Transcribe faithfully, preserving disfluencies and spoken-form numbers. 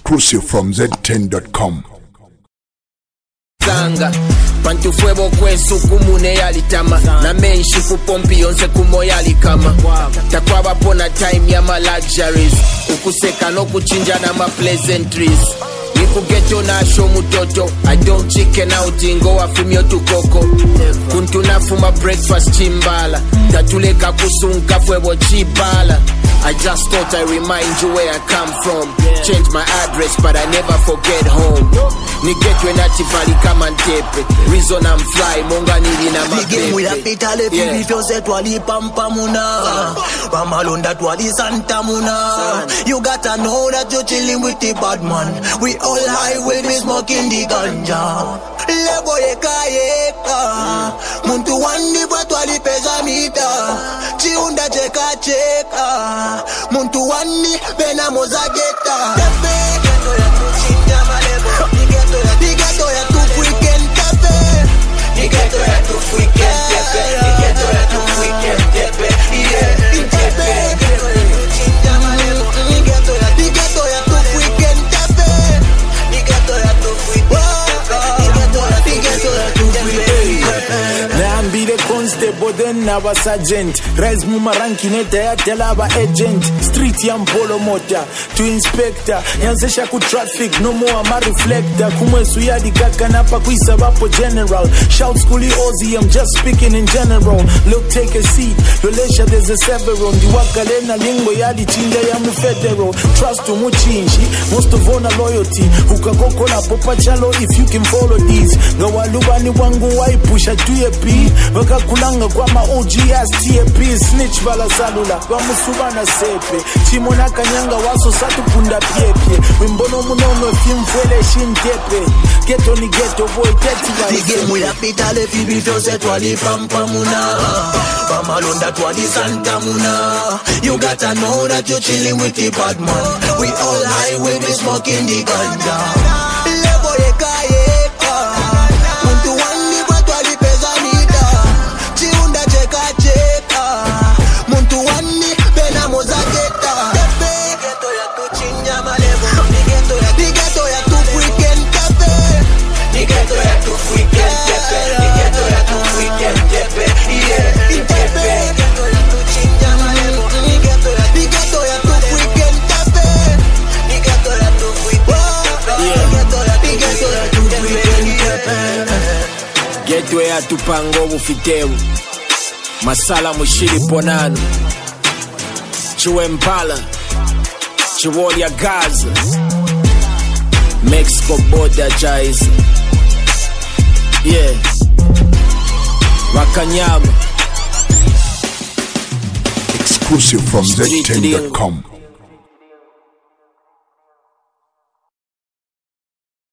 Exclusive from Z ten dot com. Zanga Pantu fuebo kwesu kumune yalitama Na menshi kupompi yonse kumoyali kama Takwaba pona time ya ma luxuries Ukuseka no kuchinja na ma pleasantries Niku geto na show mutoto I don't chicken out ingo wa fumio tukoko Kuntu na fuma breakfast chimbala Tatuleka kusunka fuebo chibala I just thought I remind you where I come from. Change my address but I never forget home. Nigetwe natifali kama ntepe. Reason I'm fly, monga nili na mapepe. Nige mwila pitale fibi fyose twali pampa muna. Ramalonda twali santa muna. You gotta know that you're chilling with the bad man. We all high when we smoking the ganja. Lebo yeka yeka. Muntu wandi bwa twali pesa mita. Chiunda cheka cheka. Muntu wani bena mozageta Tepe Nigeto ya tuchinja malebo Nigeto ya Nigeto ya tufuiken tepe Nigeto ya tufuiken tepe Nigeto ya tufuiken tepe Yeah Tepe Nigeto ya tuchinja malebo Nigeto ya Nigeto ya tufuiken tepe Nigeto ya tufuiken tepe Nigeto ya Nigeto ya tufuiken tepe Naambile constable then aba sergeant Rise muma ranki neta ya tela aba agent Street ya mpolo mota to inspector Yansesha ku traffic no more ama reflector Kumwesu ya di kaka napa kuisa vapo general Shout schoolie Ozzy I'm just speaking in general Look take a seat Yolesha there's a several Ndiwaka lena lingo ya di chinda ya mu federal Trust to muchinshi Most of all loyalty Ukakoko na popa chalo if you can follow these Gawaluba ni wangu waipusha tuye pi Waka kulanga kwa ma O G S T A P Snitch vala salula Kwa musuba na sepe Chimo na kanyanga waso satu punda piepie Wimbono munono fimfwele shintepe Geto ni geto boy teti wa Nige mwila pitale fibi fyose twali pampa muna Pamalonda twali santa muna You gotta know that you're chilling with the bad man We all high when we smoking the ganja Lebo yeka yeka Muntu wani bwa twali pesa mita Chiunda cheka cheka Muntu wani bena mozageta Tepe Nigeto ya tuchinja malebo Nigeto ya Nigeto ya tufuiken tepe Nigeto ya tufuiken tepe Nigeto ya tufuiken tepe Yeah Tepe Nigeto ya tuchinja malebo Nigeto ya Nigeto ya tufuiken tepe Nigeto ya tufuiken tepe Nigeto ya Nigeto ya tufuiken tepe Geto ya tupango bufitewu Masala mushiri ponano Chiwe Mpala Chiwoli ya Gaza Mexico border Jais Yeah Wakanyama Exclusive from Z ten dot com.